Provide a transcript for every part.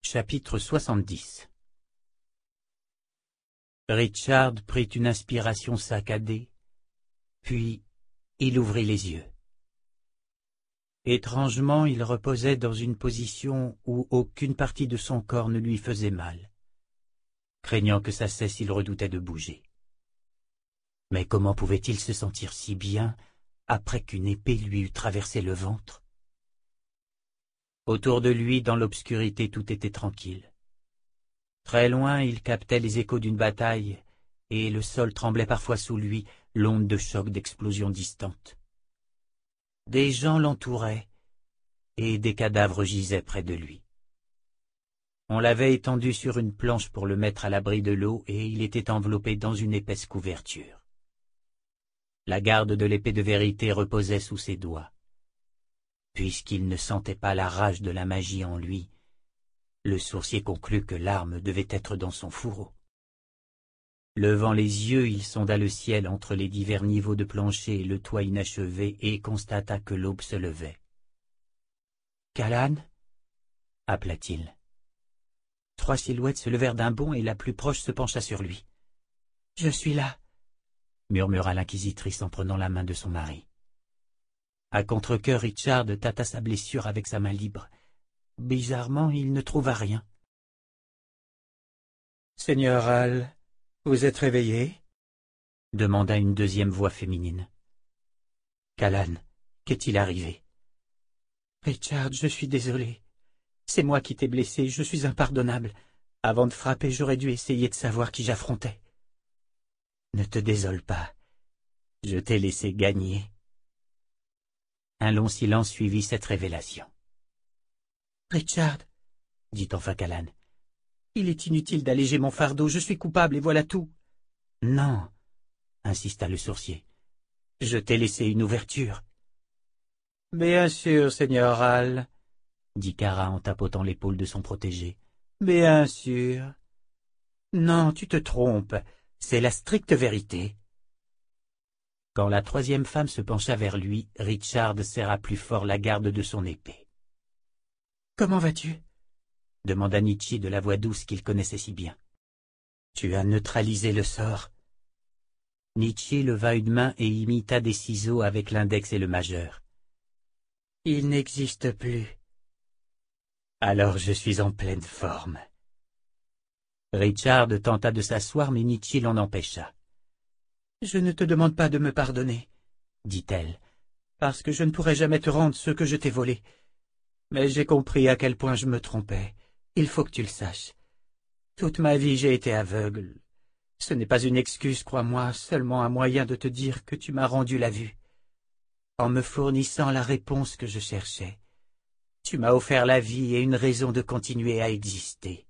Chapitre 70. Richard prit une inspiration saccadée, puis il ouvrit les yeux. Étrangement, il reposait dans une position où aucune partie de son corps ne lui faisait mal. Craignant que ça cesse, il redoutait de bouger. Mais comment pouvait-il se sentir si bien après qu'une épée lui eût traversé le ventre? Autour de lui, dans l'obscurité, tout était tranquille. Très loin, il captait les échos d'une bataille, et le sol tremblait parfois sous lui, l'onde de choc d'explosions distantes. Des gens l'entouraient, et des cadavres gisaient près de lui. On l'avait étendu sur une planche pour le mettre à l'abri de l'eau, et il était enveloppé dans une épaisse couverture. La garde de l'épée de vérité reposait sous ses doigts. Puisqu'il ne sentait pas la rage de la magie en lui, le sorcier conclut que l'arme devait être dans son fourreau. Levant les yeux, il sonda le ciel entre les divers niveaux de plancher et le toit inachevé et constata que l'aube se levait. « Callan » appela-t-il. 3 silhouettes se levèrent d'un bond et la plus proche se pencha sur lui. « Je suis là » murmura l'inquisitrice en prenant la main de son mari. À contre-cœur, Richard tâta sa blessure avec sa main libre. Bizarrement, il ne trouva rien. « Seigneur Hall, vous êtes réveillé » demanda une deuxième voix féminine. « Callan, qu'est-il arrivé ?»« Richard, je suis désolé. C'est moi qui t'ai blessé, je suis impardonnable. Avant de frapper, j'aurais dû essayer de savoir qui j'affrontais. »« Ne te désole pas. Je t'ai laissé gagner. » Un long silence suivit cette révélation. « Richard, » dit enfin Callan, « il est inutile d'alléger mon fardeau, je suis coupable et voilà tout. »« Non, » insista le sorcier, « je t'ai laissé une ouverture. »« Bien sûr, Seigneur Hall, » dit Kara en tapotant l'épaule de son protégé. « Bien sûr. »« Non, tu te trompes, c'est la stricte vérité. » Quand la troisième femme se pencha vers lui, Richard serra plus fort la garde de son épée. « Comment vas-tu » demanda Nietzsche de la voix douce qu'il connaissait si bien. « Tu as neutralisé le sort. » Nietzsche leva une main et imita des ciseaux avec l'index et le majeur. « Il n'existe plus. »« Alors je suis en pleine forme. » Richard tenta de s'asseoir, mais Nietzsche l'en empêcha. « Je ne te demande pas de me pardonner, » dit-elle, « parce que je ne pourrai jamais te rendre ce que je t'ai volé. Mais j'ai compris à quel point je me trompais. Il faut que tu le saches. Toute ma vie j'ai été aveugle. Ce n'est pas une excuse, crois-moi, seulement un moyen de te dire que tu m'as rendu la vue. En me fournissant la réponse que je cherchais, tu m'as offert la vie et une raison de continuer à exister.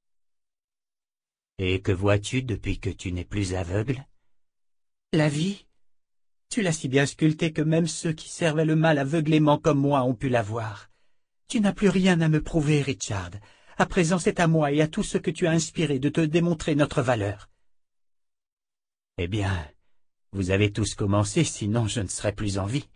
Et que vois-tu depuis que tu n'es plus aveugle ? La vie, tu l'as si bien sculptée que même ceux qui servaient le mal aveuglément comme moi ont pu la voir. Tu n'as plus rien à me prouver, Richard. À présent, c'est à moi et à tous ceux que tu as inspirés de te démontrer notre valeur. Eh bien, vous avez tous commencé, sinon je ne serais plus en vie.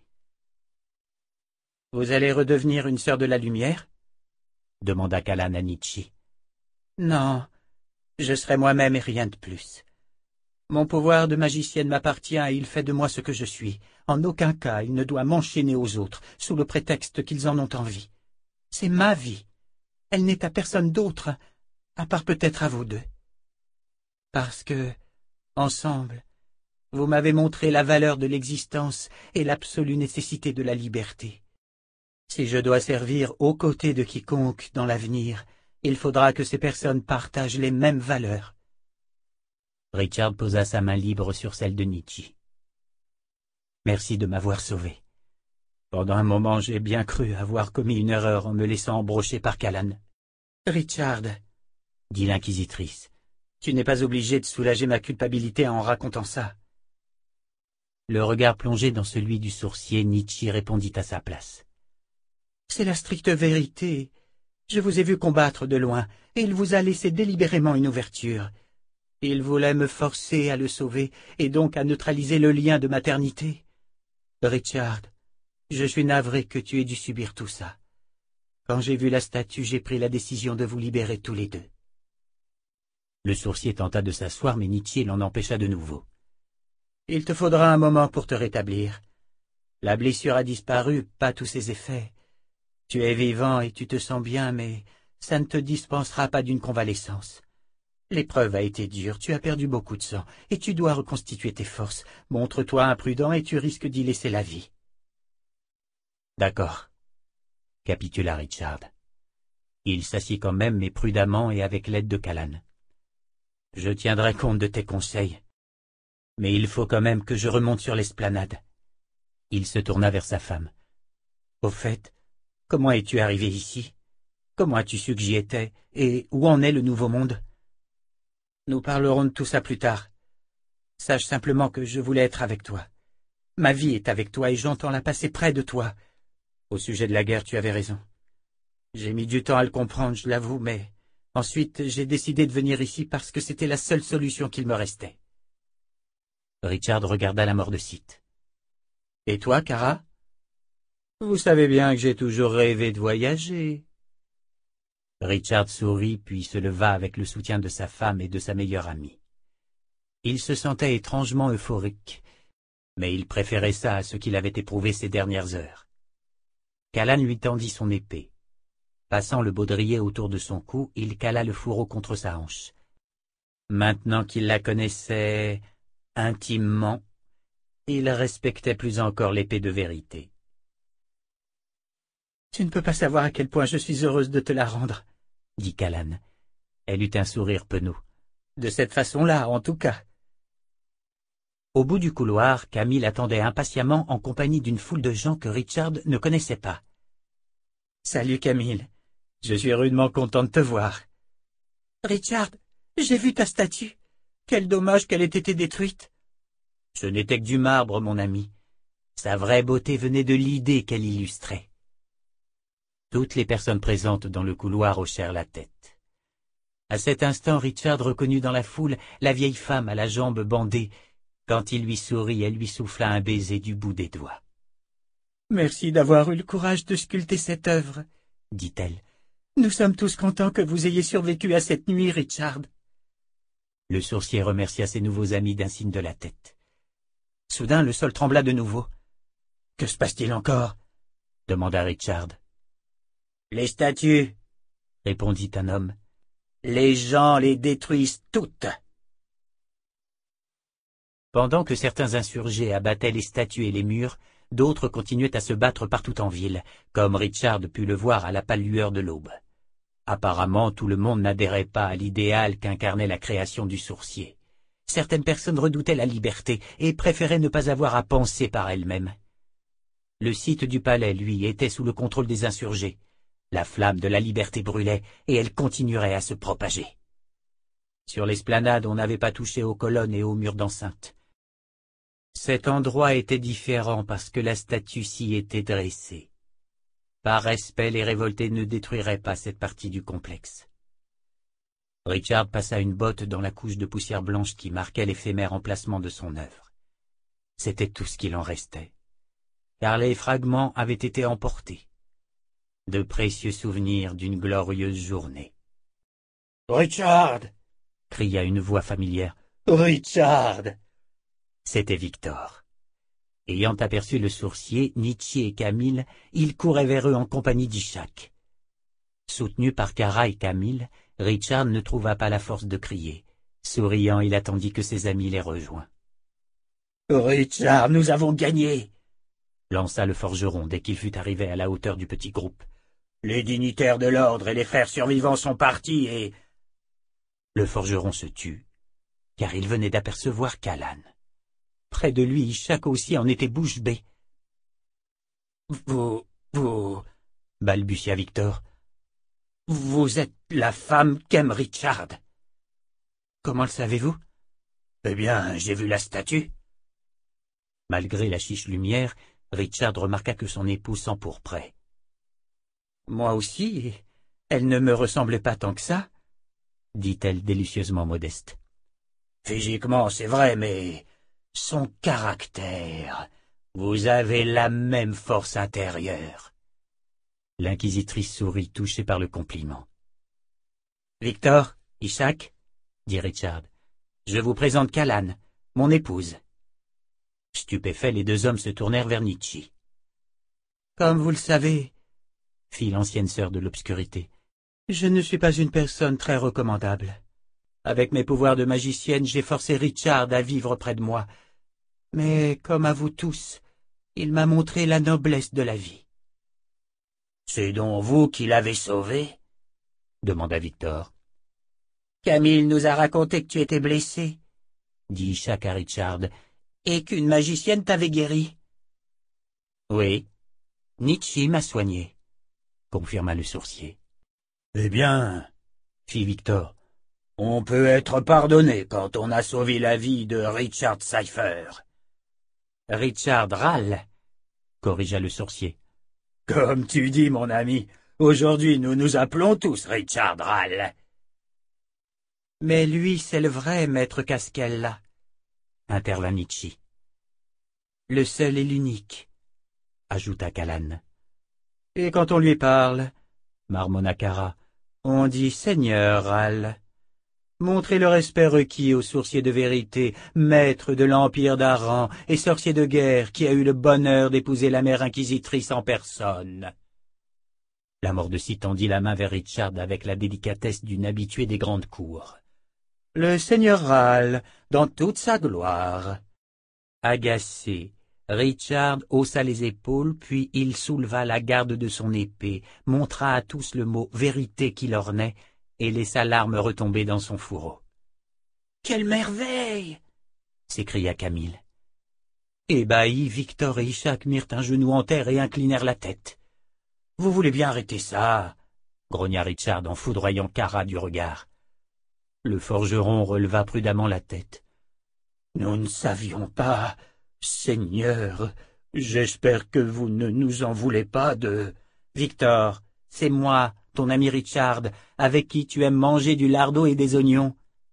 Vous allez redevenir une sœur de la lumière ? Demanda Callan à Nietzsche. Non, je serai moi-même et rien de plus. Mon pouvoir de magicienne m'appartient et il fait de moi ce que je suis. En aucun cas il ne doit m'enchaîner aux autres, sous le prétexte qu'ils en ont envie. C'est ma vie. Elle n'est à personne d'autre, à part peut-être à vous deux. Parce que, ensemble, vous m'avez montré la valeur de l'existence et l'absolue nécessité de la liberté. Si je dois servir aux côtés de quiconque dans l'avenir, il faudra que ces personnes partagent les mêmes valeurs. Richard posa sa main libre sur celle de Nietzsche. « Merci de m'avoir sauvé. Pendant un moment, j'ai bien cru avoir commis une erreur en me laissant embrocher par Callan. »« Richard, » dit l'inquisitrice, « tu n'es pas obligé de soulager ma culpabilité en racontant ça. » Le regard plongé dans celui du sorcier, Nietzsche répondit à sa place. « C'est la stricte vérité. Je vous ai vu combattre de loin, et il vous a laissé délibérément une ouverture. Il voulait me forcer à le sauver, et donc à neutraliser le lien de maternité. Richard, je suis navré que tu aies dû subir tout ça. Quand j'ai vu la statue, j'ai pris la décision de vous libérer tous les deux. Le sourcier tenta de s'asseoir, mais Nietzsche l'en empêcha de nouveau. Il te faudra un moment pour te rétablir. La blessure a disparu, pas tous ses effets. Tu es vivant et tu te sens bien, mais ça ne te dispensera pas d'une convalescence. L'épreuve a été dure, tu as perdu beaucoup de sang, et tu dois reconstituer tes forces. Montre-toi imprudent et tu risques d'y laisser la vie. D'accord, capitula Richard. Il s'assit quand même, mais prudemment et avec l'aide de Callan. Je tiendrai compte de tes conseils, mais il faut quand même que je remonte sur l'esplanade. Il se tourna vers sa femme. Au fait, comment es-tu arrivé ici? Comment as-tu su que j'y étais? Et où en est le nouveau monde? Nous parlerons de tout ça plus tard. Sache simplement que je voulais être avec toi. Ma vie est avec toi et j'entends la passer près de toi. Au sujet de la guerre, tu avais raison. J'ai mis du temps à le comprendre, je l'avoue, mais ensuite j'ai décidé de venir ici parce que c'était la seule solution qu'il me restait. Richard regarda la mort de Sith. Et toi, Kara? Vous savez bien que j'ai toujours rêvé de voyager. Richard sourit puis se leva avec le soutien de sa femme et de sa meilleure amie. Il se sentait étrangement euphorique, mais il préférait ça à ce qu'il avait éprouvé ces dernières heures. Callan lui tendit son épée. Passant le baudrier autour de son cou, il cala le fourreau contre sa hanche. Maintenant qu'il la connaissait intimement, il respectait plus encore l'épée de vérité. « Tu ne peux pas savoir à quel point je suis heureuse de te la rendre, » dit Callan. Elle eut un sourire penaud. « De cette façon-là, en tout cas. » Au bout du couloir, Camille attendait impatiemment en compagnie d'une foule de gens que Richard ne connaissait pas. « Salut Camille, je suis rudement content de te voir. »« Richard, j'ai vu ta statue. Quel dommage qu'elle ait été détruite. »« Ce n'était que du marbre, mon ami. Sa vraie beauté venait de l'idée qu'elle illustrait. » Toutes les personnes présentes dans le couloir hochèrent la tête. À cet instant, Richard reconnut dans la foule la vieille femme à la jambe bandée. Quand il lui sourit, elle lui souffla un baiser du bout des doigts. « Merci d'avoir eu le courage de sculpter cette œuvre, » dit-elle. « Nous sommes tous contents que vous ayez survécu à cette nuit, Richard. » Le sourcier remercia ses nouveaux amis d'un signe de la tête. Soudain, le sol trembla de nouveau. « Que se passe-t-il encore » demanda Richard. « Les statues, » répondit un homme. « Les gens les détruisent toutes. » Pendant que certains insurgés abattaient les statues et les murs, d'autres continuaient à se battre partout en ville, comme Richard put le voir à la pâle lueur de l'aube. Apparemment, tout le monde n'adhérait pas à l'idéal qu'incarnait la création du sourcier. Certaines personnes redoutaient la liberté et préféraient ne pas avoir à penser par elles-mêmes. Le site du palais, lui, était sous le contrôle des insurgés. La flamme de la liberté brûlait et elle continuerait à se propager. Sur l'esplanade, on n'avait pas touché aux colonnes et aux murs d'enceinte. Cet endroit était différent parce que la statue s'y était dressée. Par respect, les révoltés ne détruiraient pas cette partie du complexe. Richard passa une botte dans la couche de poussière blanche qui marquait l'éphémère emplacement de son œuvre. C'était tout ce qu'il en restait, car les fragments avaient été emportés. De précieux souvenirs d'une glorieuse journée. « Richard !» cria une voix familière. « Richard !» C'était Victor. Ayant aperçu le sourcier, Nietzsche et Camille, il courait vers eux en compagnie d'Ishak. Soutenu par Kara et Camille, Richard ne trouva pas la force de crier. Souriant, il attendit que ses amis les rejoignent. « Richard, nous avons gagné !» lança le forgeron dès qu'il fut arrivé à la hauteur du petit groupe. « Les dignitaires de l'ordre et les frères survivants sont partis et... » Le forgeron se tut, car il venait d'apercevoir Callan. Près de lui, Ishak aussi en était bouche bée. « Vous... balbutia Victor. « Vous êtes la femme qu'aime Richard. »« Comment le savez-vous ?»« Eh bien, j'ai vu la statue. » Malgré la chiche lumière, Richard remarqua que son épouse s'empourprait. « Moi aussi, elle ne me ressemblait pas tant que ça, » dit-elle délicieusement modeste. « Physiquement, c'est vrai, mais son caractère, vous avez la même force intérieure. » L'inquisitrice sourit, touchée par le compliment. « Victor, Ishak, dit Richard, je vous présente Callan, mon épouse. » Stupéfaits, les deux hommes se tournèrent vers Nietzsche. « Comme vous le savez, fit l'ancienne sœur de l'obscurité, je ne suis pas une personne très recommandable. Avec mes pouvoirs de magicienne, j'ai forcé Richard à vivre près de moi. Mais, comme à vous tous, il m'a montré la noblesse de la vie. »« C'est donc vous qui l'avez sauvé ?» demanda Victor. « Camille nous a raconté que tu étais blessé, » dit Ishak à Richard, « et qu'une magicienne t'avait guéri. »« Oui, Nietzsche m'a soigné, » confirma le sourcier. « Eh bien, » fit Victor, « on peut être pardonné quand on a sauvé la vie de Richard Cypher. »« Richard Râle, » corrigea le sourcier. « Comme tu dis, mon ami, aujourd'hui nous nous appelons tous Richard Râle. »« Mais lui, c'est le vrai maître Casquella, » intervint Nietzsche. « Le seul et l'unique, » ajouta Callan. « Et quand on lui parle, » marmonna Kara, « on dit Seigneur Râle. Montrez le respect requis au sourcier de vérité, maître de l'Empire d'Aran et sorcier de guerre qui a eu le bonheur d'épouser la mère inquisitrice en personne. » La Mort-de-Scie tendit la main vers Richard avec la délicatesse d'une habituée des grandes cours. « Le Seigneur Râle, dans toute sa gloire. » Agacé, Richard haussa les épaules, puis il souleva la garde de son épée, montra à tous le mot « vérité » qui l'ornait, et laissa l'arme retomber dans son fourreau. « Quelle merveille !» s'écria Camille. Ébahis, Victor et Ishak mirent un genou en terre et inclinèrent la tête. « Vous voulez bien arrêter ça ?» grogna Richard en foudroyant Kara du regard. Le forgeron releva prudemment la tête. « Nous ne savions pas, Seigneur. J'espère que vous ne nous en voulez pas de... »« Victor, c'est moi, ton ami Richard, avec qui tu aimes manger du lardo et des oignons. »«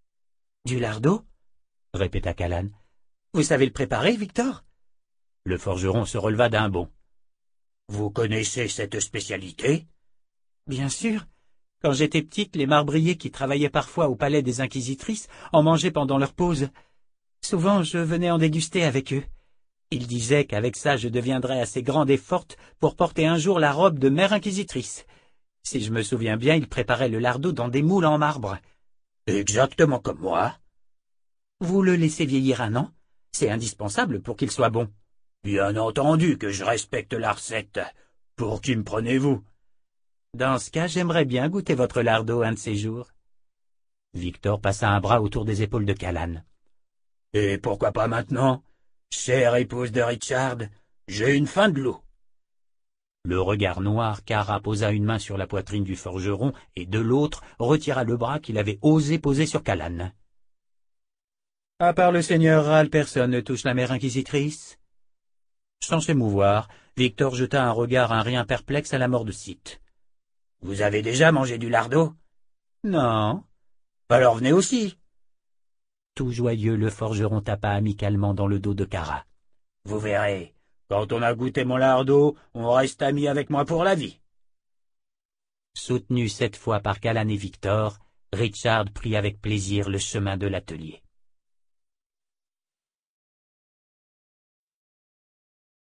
Du lardo ?» répéta Callan. « Vous savez le préparer, Victor ?» Le forgeron se releva d'un bond. « Vous connaissez cette spécialité ?»« Bien sûr. Quand j'étais petite, les marbriers qui travaillaient parfois au palais des inquisitrices en mangeaient pendant leur pause. Souvent, je venais en déguster avec eux. Ils disaient qu'avec ça, je deviendrais assez grande et forte pour porter un jour la robe de mère inquisitrice. Si je me souviens bien, ils préparaient le lardo dans des moules en marbre. »« Exactement comme moi. »« Vous le laissez vieillir 1 an? C'est indispensable pour qu'il soit bon. »« Bien entendu que je respecte la recette. Pour qui me prenez-vous ?»« Dans ce cas, j'aimerais bien goûter votre lardo un de ces jours. » Victor passa un bras autour des épaules de Callan. « Et pourquoi pas maintenant, chère épouse de Richard, j'ai une faim de loup. » Le regard noir, Kara posa une main sur la poitrine du forgeron et de l'autre retira le bras qu'il avait osé poser sur Callan. « À part le seigneur Râle, personne ne touche la mère inquisitrice. » Sans s'émouvoir, Victor jeta un regard un rien perplexe à la Mort-de-Scie. « Vous avez déjà mangé du lardo ?»« Non. »« Alors venez aussi. » Tout joyeux, le forgeron tapa amicalement dans le dos de Kara. « Vous verrez, quand on a goûté mon lardo, on reste amis avec moi pour la vie. » Soutenu cette fois par Callan et Victor, Richard prit avec plaisir le chemin de l'atelier.